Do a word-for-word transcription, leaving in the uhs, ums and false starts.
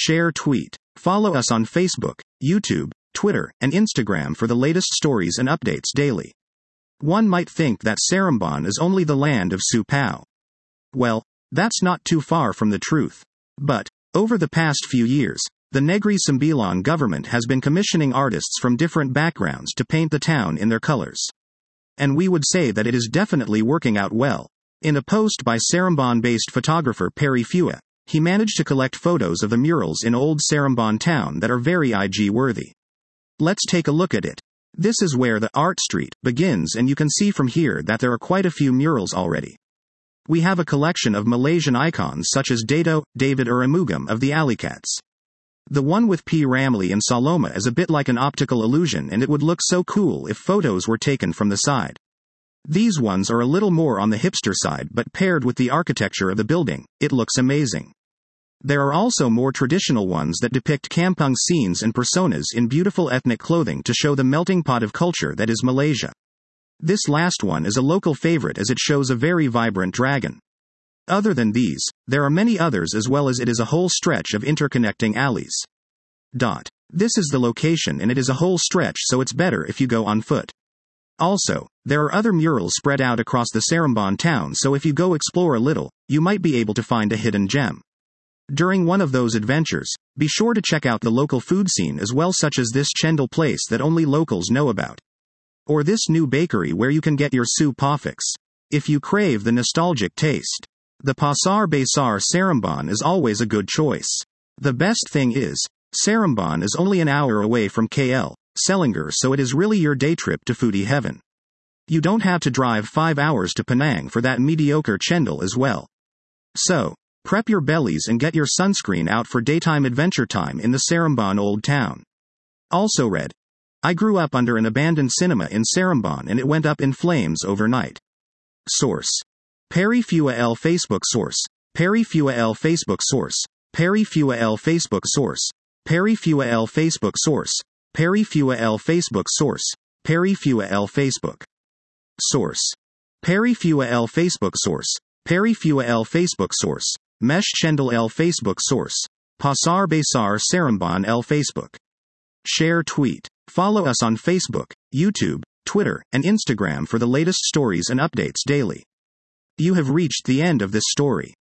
Share, tweet. Follow us on Facebook, YouTube, Twitter, and Instagram for the latest stories and updates daily. One might think that Seremban is only the land of Supao. Well, that's not too far from the truth. But, over the past few years, the Negri Sembilan government has been commissioning artists from different backgrounds to paint the town in their colors. And we would say that it is definitely working out well. In a post by Seremban-based photographer Perry Fua, he managed to collect photos of the murals in Old Seremban town that are very I G-worthy. Let's take a look at it. This is where the art street begins, and you can see from here that there are quite a few murals already. We have a collection of Malaysian icons such as Dato' David Arumugam of the Alicats. The one with P. Ramlee and Saloma is a bit like an optical illusion, and it would look so cool if photos were taken from the side. These ones are a little more on the hipster side, but paired with the architecture of the building, it looks amazing. There are also more traditional ones that depict kampung scenes and personas in beautiful ethnic clothing to show the melting pot of culture that is Malaysia. This last one is a local favorite as it shows a very vibrant dragon. Other than these, there are many others, as well as it is a whole stretch of interconnecting alleys. Dot. This is the location, and it is a whole stretch, so it's better if you go on foot. Also, there are other murals spread out across the Seremban town, so if you go explore a little, you might be able to find a hidden gem. During one of those adventures, be sure to check out the local food scene as well, such as this chendol place that only locals know about. Or this new bakery where you can get your su pofix, if you crave the nostalgic taste. The Pasar Besar Seremban is always a good choice. The best thing is, Seremban is only an hour away from K L, Selangor, so it is really your day trip to foodie heaven. You don't have to drive five hours to Penang for that mediocre chendol as well. So, prep your bellies and get your sunscreen out for daytime adventure time in the Seremban Old Town. Also read. I grew up under an abandoned cinema in Seremban and it went up in flames overnight. Source. Perry Fua L Facebook source. Perry Fua L Facebook source. Perry Fua L Facebook source. Perry Fua L Facebook source. Perry Fua L Facebook source. Perry Fua L Facebook source. Perry Fua L Facebook source. Perry Fua L Facebook source. Mesh Chendol L Facebook source. Pasar Besar Seremban L Facebook. Share, tweet. Follow us on Facebook, YouTube, Twitter, and Instagram for the latest stories and updates daily. You have reached the end of this story.